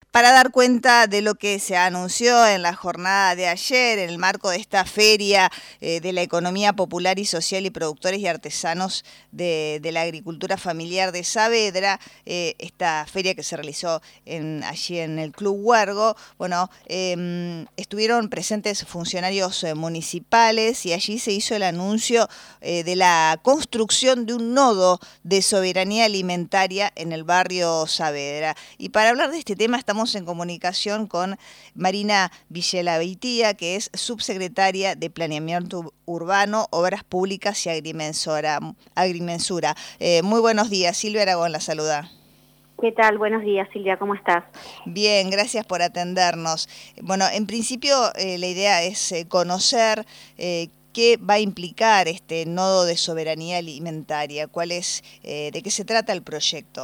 para dar cuenta de lo que se anunció en la jornada de ayer, en el marco de esta feria de la economía popular y social y productores y artesanos de la agricultura familiar de Saavedra, esta feria que se realizó allí en el Club Huergo. Bueno, estuvieron presentes funcionarios municipales y allí se hizo el anuncio de la construcción de un nodo de soberanía alimentaria en el barrio Saavedra. Y para hablar de este tema estamos en comunicación con Marina Villalabeitia, que es subsecretaria de Planeamiento Urbano, Obras Públicas y Agrimensura. Muy buenos días, Silvia Aragón la saluda. ¿Qué tal? Buenos días, Silvia, ¿cómo estás? Bien, gracias por atendernos. Bueno, en principio la idea es conocer qué va a implicar este nodo de soberanía alimentaria, de qué se trata el proyecto.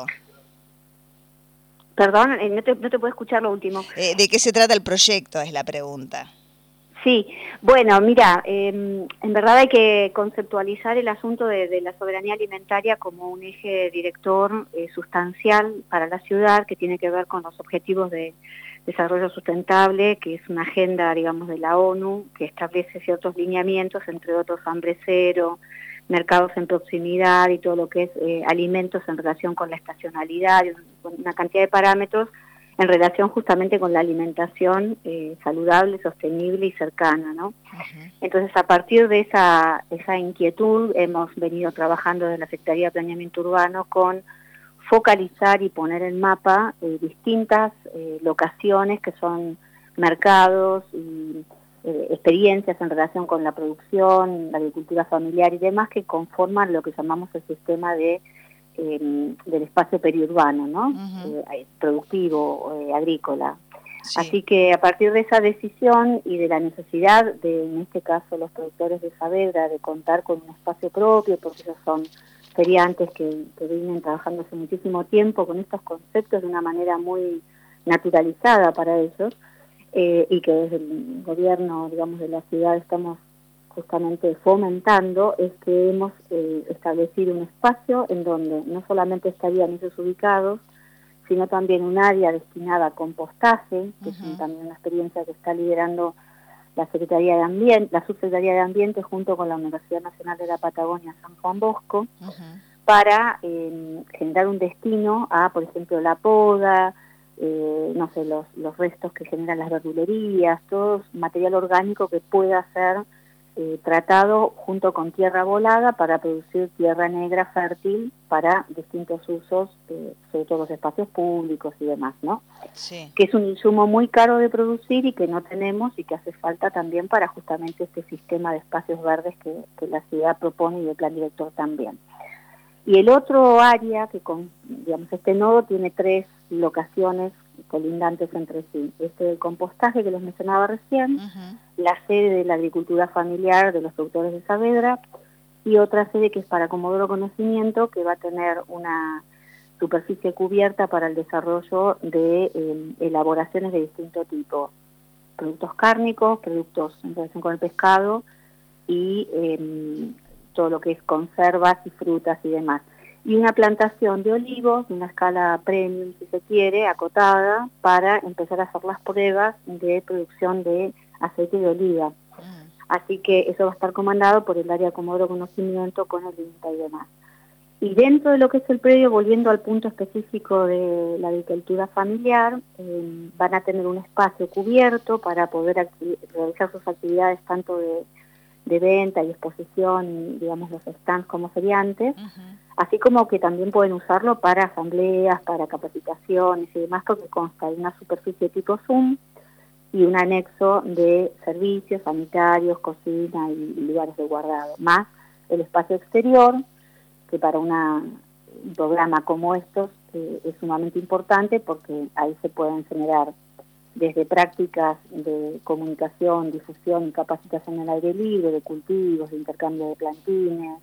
Perdón, no te puedo escuchar lo último. ¿De qué se trata el proyecto? Es la pregunta. Sí, bueno, mira, en verdad hay que conceptualizar el asunto de la soberanía alimentaria como un eje director sustancial para la ciudad, que tiene que ver con los objetivos de desarrollo sustentable, que es una agenda, digamos, de la ONU, que establece ciertos lineamientos, entre otros hambre cero, mercados en proximidad y todo lo que es alimentos en relación con la estacionalidad, una cantidad de parámetros en relación justamente con la alimentación saludable, sostenible y cercana, ¿no? Uh-huh. Entonces, a partir de esa inquietud, hemos venido trabajando desde la Secretaría de Planeamiento Urbano con focalizar y poner en mapa distintas locaciones que son mercados y experiencias en relación con la producción, la agricultura familiar y demás, que conforman lo que llamamos el sistema del espacio periurbano, ¿no? Uh-huh. Productivo, agrícola. Sí. Así que a partir de esa decisión y de la necesidad de, en este caso, los productores de Saavedra, de contar con un espacio propio, porque ellos son feriantes que vienen trabajando hace muchísimo tiempo con estos conceptos de una manera muy naturalizada para ellos, y que desde el gobierno, digamos, de la ciudad estamos justamente fomentando, es que hemos establecido un espacio en donde no solamente estarían ellos ubicados, sino también un área destinada a compostaje, que uh-huh. es también una experiencia que está liderando la Secretaría de Ambiente, la Subsecretaría de Ambiente junto con la Universidad Nacional de la Patagonia San Juan Bosco, uh-huh. para generar un destino a, por ejemplo, la poda, no sé, los restos que generan las verdulerías, todo material orgánico que pueda ser tratado junto con tierra volada para producir tierra negra fértil para distintos usos, sobre todo los espacios públicos y demás, ¿no? Sí. Que es un insumo muy caro de producir y que no tenemos y que hace falta también para justamente este sistema de espacios verdes que la ciudad propone y el plan director también. Y el otro área que, digamos, este nodo tiene 3 locaciones colindantes entre sí. El compostaje que les mencionaba recién, uh-huh. la sede de la agricultura familiar de los productores de Saavedra y otra sede que es para Comodoro Conocimiento, que va a tener una superficie cubierta para el desarrollo de elaboraciones de distinto tipo. Productos cárnicos, productos en relación con el pescado y todo lo que es conservas y frutas y demás. Y una plantación de olivos, de una escala premium, si se quiere, acotada, para empezar a hacer las pruebas de producción de aceite de oliva. Así que eso va a estar comandado por el área de Comodoro Conocimiento con el INTA y demás. Y dentro de lo que es el predio, volviendo al punto específico de la agricultura familiar, van a tener un espacio cubierto para poder realizar sus actividades tanto de venta y exposición, digamos, los stands como feriantes, uh-huh. así como que también pueden usarlo para asambleas, para capacitaciones y demás, porque consta de una superficie tipo Zoom y un anexo de servicios sanitarios, cocina y lugares de guardado, más el espacio exterior, que para un programa como estos es sumamente importante porque ahí se pueden generar desde prácticas de comunicación, difusión y capacitación al aire libre, de cultivos, de intercambio de plantines,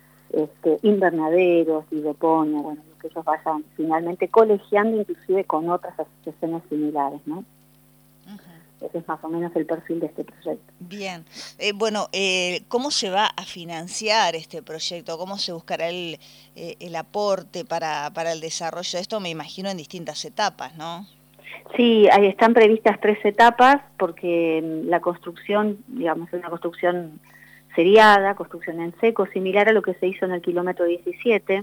invernaderos, hidroponía, bueno, lo que ellos vayan finalmente colegiando inclusive con otras asociaciones similares, ¿no? Uh-huh. Ese es más o menos el perfil de este proyecto. Bien. ¿Cómo se va a financiar este proyecto? ¿Cómo se buscará el aporte para el desarrollo de esto? Me imagino en distintas etapas, ¿no? Sí, ahí están previstas 3 etapas porque la construcción, digamos, es una construcción seriada, construcción en seco, similar a lo que se hizo en el kilómetro 17,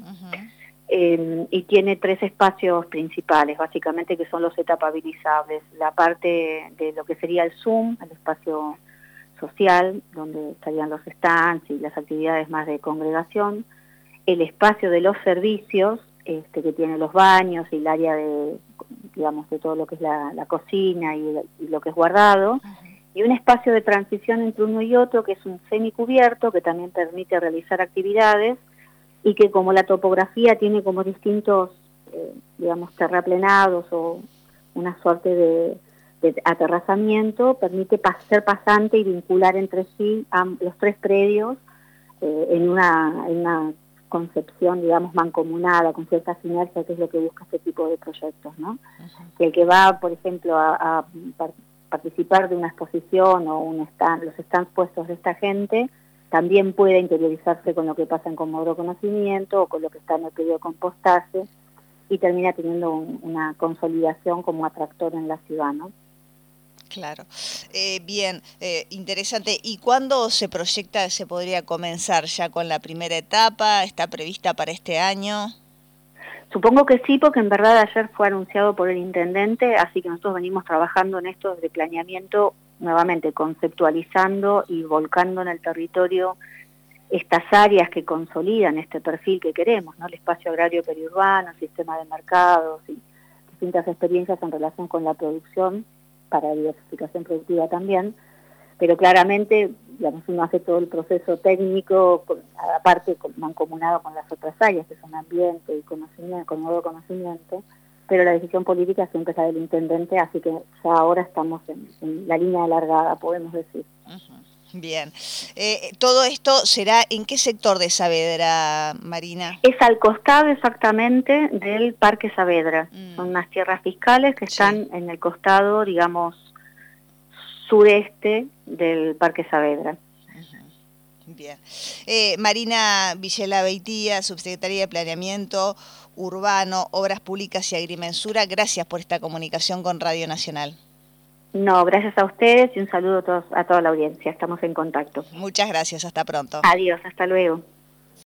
y tiene 3 espacios principales, básicamente, que son los etapabilizables. La parte de lo que sería el Zoom, el espacio social, donde estarían los stands y las actividades más de congregación, el espacio de los servicios, que tiene los baños y el área de, digamos, de todo lo que es la cocina y lo que es guardado, y un espacio de transición entre uno y otro, que es un semicubierto, que también permite realizar actividades, y que como la topografía tiene como distintos, digamos, terraplenados o una suerte de aterrazamiento, permite ser pasante y vincular entre sí los 3 predios en una concepción, digamos, mancomunada, con cierta sinergia, que es lo que busca este tipo de proyectos, ¿no? Que el que va, por ejemplo, a participar de una exposición o un stand, los stands puestos de esta gente, también puede interiorizarse con lo que pasa en Comodoro Conocimiento o con lo que está en el periodo de compostaje, y termina teniendo una consolidación como atractor en la ciudad, ¿no? Claro. Bien, interesante. ¿Y cuándo se proyecta, se podría comenzar ya con la primera etapa? ¿Está prevista para este año? Supongo que sí, porque en verdad ayer fue anunciado por el intendente, así que nosotros venimos trabajando en esto de planeamiento, nuevamente conceptualizando y volcando en el territorio estas áreas que consolidan este perfil que queremos, ¿no? El espacio agrario periurbano, el sistema de mercados y distintas experiencias en relación con la producción, para diversificación productiva también, pero claramente, digamos, uno hace todo el proceso técnico, aparte mancomunado con las otras áreas, que son ambiente y conocimiento, con nuevo conocimiento, pero la decisión política siempre es la del intendente, así que ya ahora estamos en la línea alargada, podemos decir. Bien. ¿Todo esto será en qué sector de Saavedra, Marina? Es al costado exactamente del Parque Saavedra. Son unas tierras fiscales que están en el costado, digamos, sureste del Parque Saavedra. Bien. Marina Villela Beitía, subsecretaria de Planeamiento Urbano, Obras Públicas y Agrimensura, gracias por esta comunicación con Radio Nacional. No, gracias a ustedes y un saludo a toda la audiencia. Estamos en contacto. Muchas gracias, hasta pronto. Adiós, hasta luego.